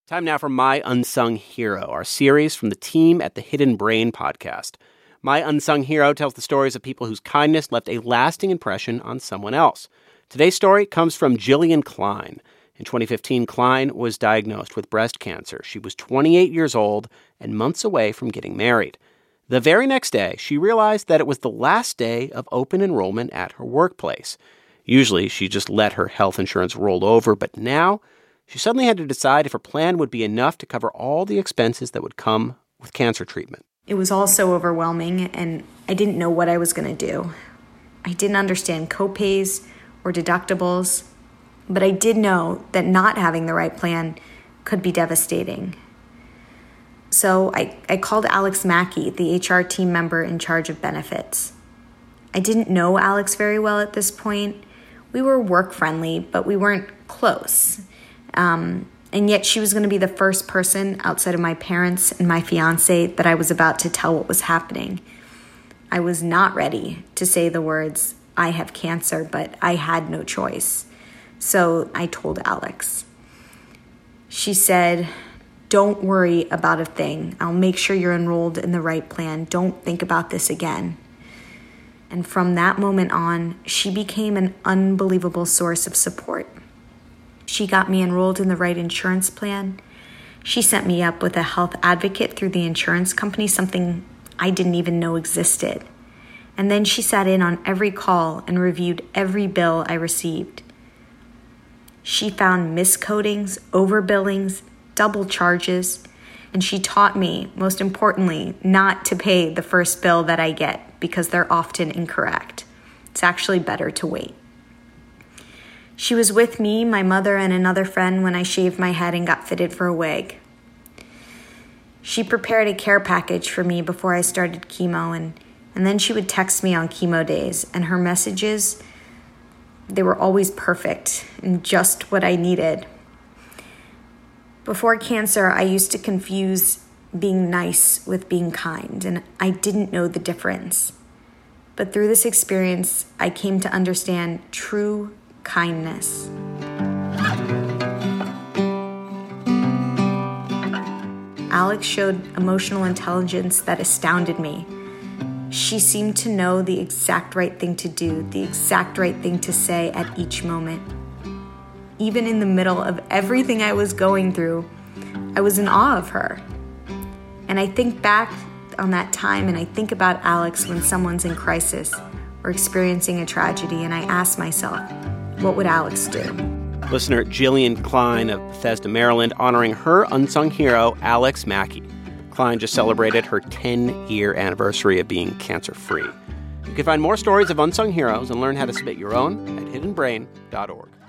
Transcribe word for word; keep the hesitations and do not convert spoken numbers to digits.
Time now for My Unsung Hero, our series from the team at the Hidden Brain podcast. My Unsung Hero tells the stories of people whose kindness left a lasting impression on someone else. Today's story comes from Jillian Klein. In twenty fifteen, Klein was diagnosed with breast cancer. She was twenty-eight years old and months away from getting married. The very next day, she realized that it was the last day of open enrollment at her workplace. Usually, she just let her health insurance roll over, but now she suddenly had to decide if her plan would be enough to cover all the expenses that would come with cancer treatment. It was all so overwhelming, and I didn't know what I was going to do. I didn't understand copays or deductibles, but I did know that not having the right plan could be devastating. So I, I called Alex Mackey, the H R team member in charge of benefits. I didn't know Alex very well at this point. We were work-friendly, but we weren't close. Um, and yet she was going to be the first person outside of my parents and my fiance that I was about to tell what was happening. I was not ready to say the words, "I have cancer," but I had no choice. So I told Alex. She said, "Don't worry about a thing. I'll make sure you're enrolled in the right plan. Don't think about this again." And from that moment on, she became an unbelievable source of support. She got me enrolled in the right insurance plan. She set me up with a health advocate through the insurance company, something I didn't even know existed. And then she sat in on every call and reviewed every bill I received. She found miscodings, overbillings, double charges, and she taught me, most importantly, not to pay the first bill that I get because they're often incorrect. It's actually better to wait. She was with me, my mother, and another friend when I shaved my head and got fitted for a wig. She prepared a care package for me before I started chemo, and, and then she would text me on chemo days, and her messages, they were always perfect and just what I needed. Before cancer, I used to confuse being nice with being kind, and I didn't know the difference. But through this experience, I came to understand true kindness. Alex showed emotional intelligence that astounded me. She seemed to know the exact right thing to do, the exact right thing to say at each moment. Even in the middle of everything I was going through, I was in awe of her. And I think back on that time and I think about Alex when someone's in crisis or experiencing a tragedy, and I ask myself, what would Alex do? Listener Jillian Klein of Bethesda, Maryland, honoring her unsung hero, Alex Mackey. Klein just celebrated her ten-year anniversary of being cancer-free. You can find more stories of unsung heroes and learn how to submit your own at hidden brain dot org.